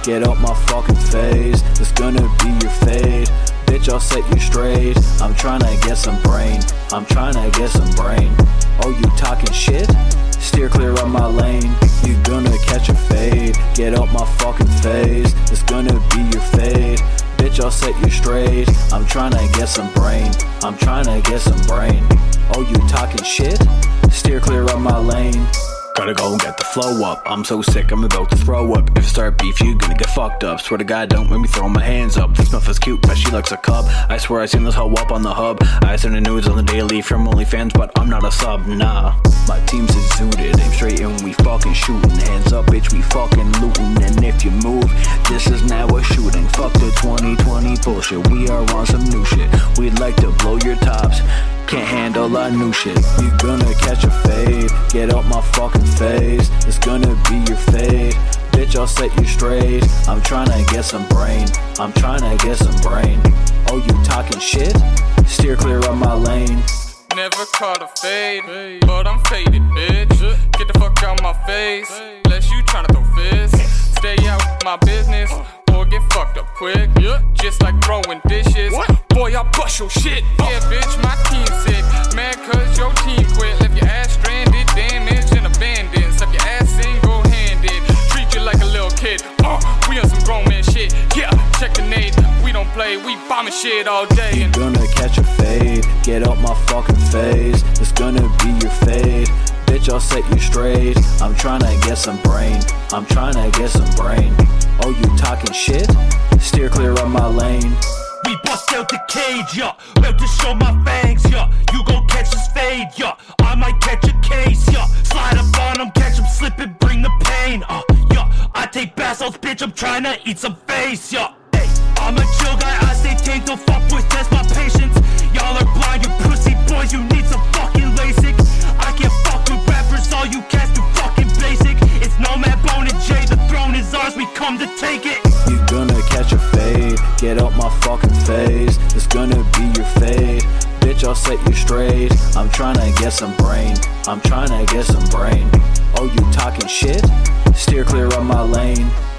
get out my fucking face. It's gonna be your fate. Bitch, I'll set you straight. I'm tryna get some brain. I'm tryna get some brain. Oh, you talking shit? Steer clear of my lane. You gonna catch a fade. Get out my fucking face. It's gonna be your fate. Bitch, I'll set you straight. I'm tryna get some brain. I'm tryna get some brain. Oh, you talking shit? Steer clear of my lane. Gotta go and get the flow up. I'm so sick, I'm about to throw up. If you start beef, you gonna get fucked up. Swear to God, don't make me throw my hands up. This muff is cute, but she looks a cub. I swear I seen this hoe up on the hub. I send the news on the daily from OnlyFans, but I'm not a sub, nah. My team's exuded, aim straight and we fucking shooting. Hands up, bitch, we fucking looting. And if you move, this is now a shooting. Fuck the 2020 bullshit, we are on some new shit. We'd like to blow your tops, can't handle our new shit. You gonna catch a fade, get out my fucking face. It's gonna be your fate. Bitch, I'll set you straight. I'm tryna get some brain. I'm tryna get some brain. Oh, you talking shit? Steer clear of my lane. Never caught a fade, but I'm faded, bitch. Get the fuck out my face, unless you tryna throw fists. Stay out my business, or get fucked up quick. Just like throwing dishes. Boy, I'll bust your shit. Yeah, bitch, my team's sick. Man, cause your team quit. Left your ass stranded, damaged, and abandoned. Suck your ass single-handed. Treat you like a little kid. We on some grown man shit. Yeah, check the nade. We don't play, we bombing shit all day. You gonna catch a fade, get out my fucking face. It's gonna be your fate. Bitch, I'll set you straight. I'm tryna get some brain. I'm tryna get some brain. Oh, you talking shit? Steer clear of my lane. We bust out the cage, yeah. About to show my fangs, yeah. You gon' catch this fade, yeah. I might catch a case, yeah. Slide up on him, catch him slipping, bring the pain, yeah. I take bath salts, bitch, I'm tryna eat some face, yeah. Hey, I'm a chill guy, I stay tamed, don't fuck with, test my patience. Y'all are blind, you pussy boys, you need some fucking LASIK. I can't fuck with rappers, all you cats do fucking basic. It's Nomad, Bone, and Jay, the throne is ours, we come to take it. You gonna catch a fade, get out my fucking face. It's gonna be your fate. Bitch, I'll set you straight. I'm tryna get some brain. I'm tryna get some brain. Oh, you talking shit? Steer clear of my lane.